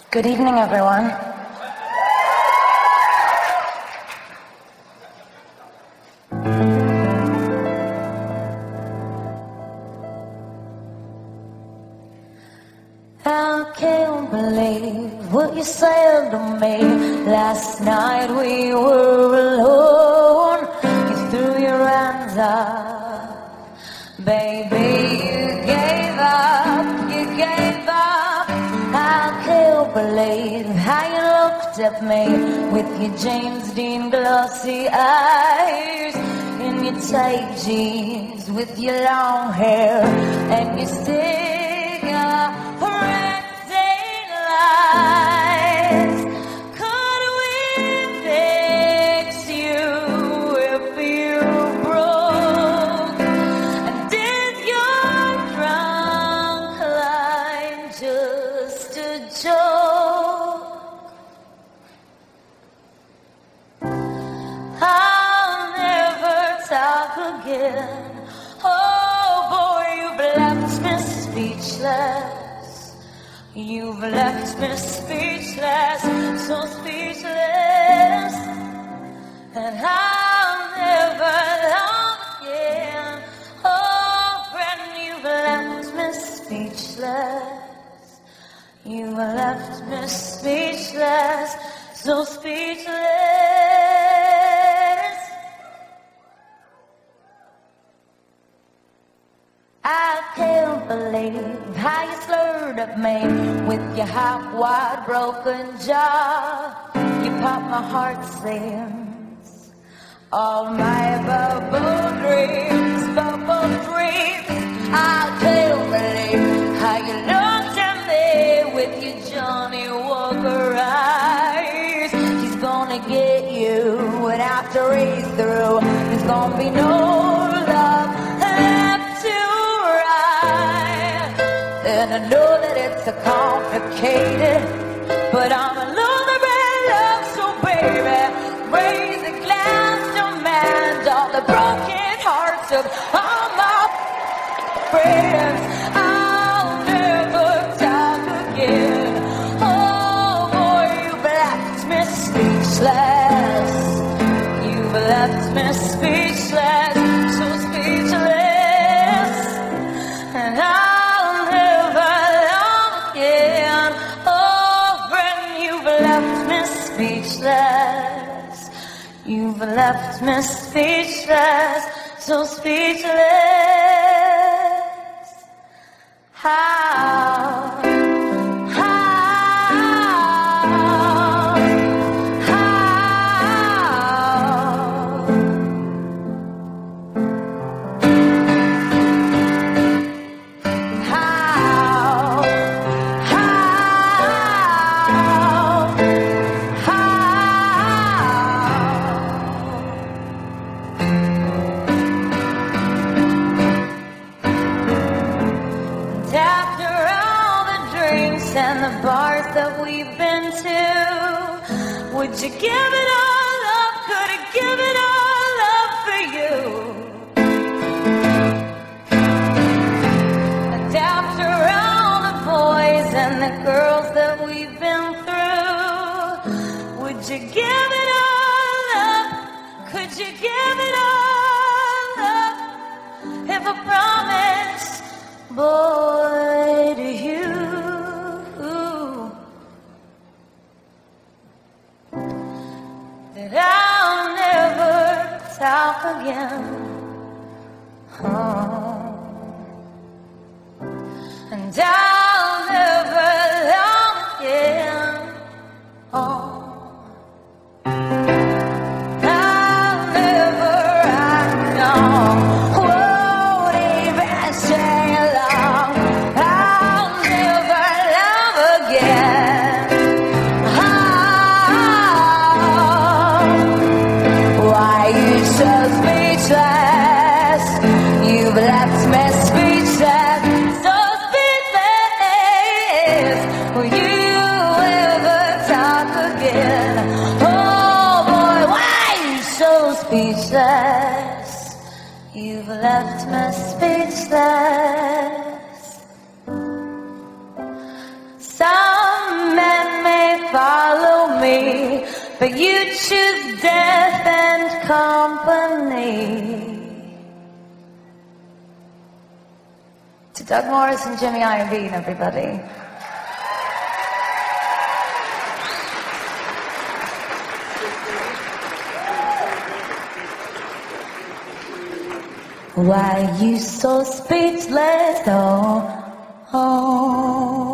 Good evening, everyone. I can't believe what you said to me. Last night we were alone. You threw your hands up. Baby, you gave up, you gave up. I can't believe how you looked at me with your James Dean glossy eyes and your tight jeans with your long hair and your cigarette lights. Could we fix you if you broke? And did your drunk line just a joke? I'll never talk again. Oh boy, you've left me speechless. You've left me speechless, so speechless. And I'll never love again. Oh friend, you've left me speechless. You've left me speechless, so speechless. I can't believe how you slurred at me with your half-wide broken jaw. You popped my heart seams, all my bubble dreams, bubble dreams. I can't believe how you looked at me with your Johnny Walker eyes. He's gonna get you, and after he's through, there's gonna be no love left to ride. And I know that it's a complicated, but I'm a loner in love, so baby, raise a glass to mend all the broken hearts of all my friends. I'll never talk again. Oh boy, you've left me speechless. You've left me speechless, so speechless. And I'll never love again. Oh friend, you've left me speechless. You've left me speechless, so speechless. How? And the bars that we've been to, would you give it all up? Could I give it all up for you? And after all the boys and the girls that we've been through, would you give it all up? Could you give it all up? If I promised, boy, to you, that I'll never talk again. Oh. And I'll never love again. Oh. I'll never, I know, won't even stay long. I'll never love again. Why you so speechless? You've left me speechless, so speechless. Will you ever talk again? Oh boy, why you so speechless? You've left me speechless. Some men me, but you choose death and company. To Doug Morris and Jimmy Iovine, everybody. Why you so speechless? Oh, oh.